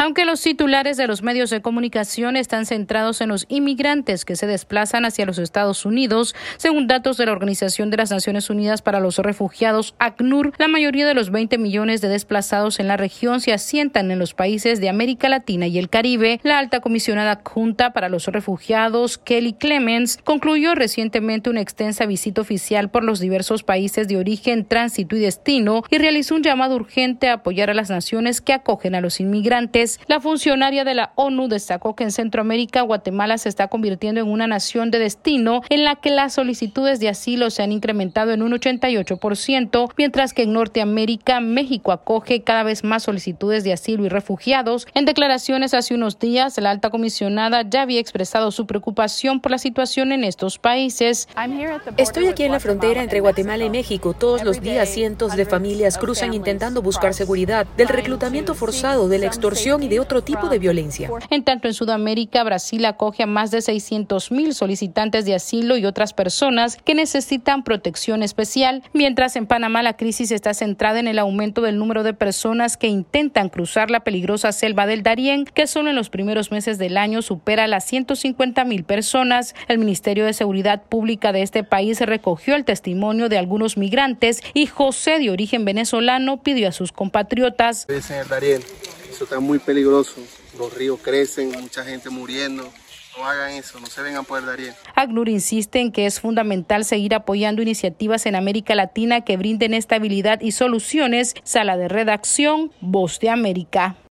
Aunque los titulares de los medios de comunicación están centrados en los inmigrantes que se desplazan hacia los Estados Unidos, según datos de la Organización de las Naciones Unidas para los Refugiados, ACNUR, la mayoría de los 20 millones de desplazados en la región se asientan en los países de América Latina y el Caribe. La alta comisionada adjunta para los refugiados, Kelly Clements, concluyó recientemente una extensa visita oficial por los diversos países de origen, tránsito y destino y realizó un llamado urgente a apoyar a las naciones que acogen a los inmigrantes. La funcionaria de la ONU destacó que en Centroamérica, Guatemala se está convirtiendo en una nación de destino en la que las solicitudes de asilo se han incrementado en un 88%, mientras que en Norteamérica, México acoge cada vez más solicitudes de asilo y refugiados. En declaraciones hace unos días, la alta comisionada ya había expresado su preocupación por la situación en estos países. Estoy aquí en la frontera entre Guatemala y México. Todos los días cientos de familias cruzan intentando buscar seguridad del reclutamiento forzado, de la extorsión y de otro tipo de violencia. En tanto, en Sudamérica, Brasil acoge a más de 600,000 solicitantes de asilo y otras personas que necesitan protección especial, mientras en Panamá la crisis está centrada en el aumento del número de personas que intentan cruzar la peligrosa selva del Darién, que solo en los primeros meses del año supera las 150,000 personas. El Ministerio de Seguridad Pública de este país recogió el testimonio de algunos migrantes y José, de origen venezolano, pidió a sus compatriotas: en el Darién, eso está muy peligroso, los ríos crecen, mucha gente muriendo. No hagan eso, no se vengan por el Darién. ACNUR insiste en que es fundamental seguir apoyando iniciativas en América Latina que brinden estabilidad y soluciones. Sala de redacción, Voz de América.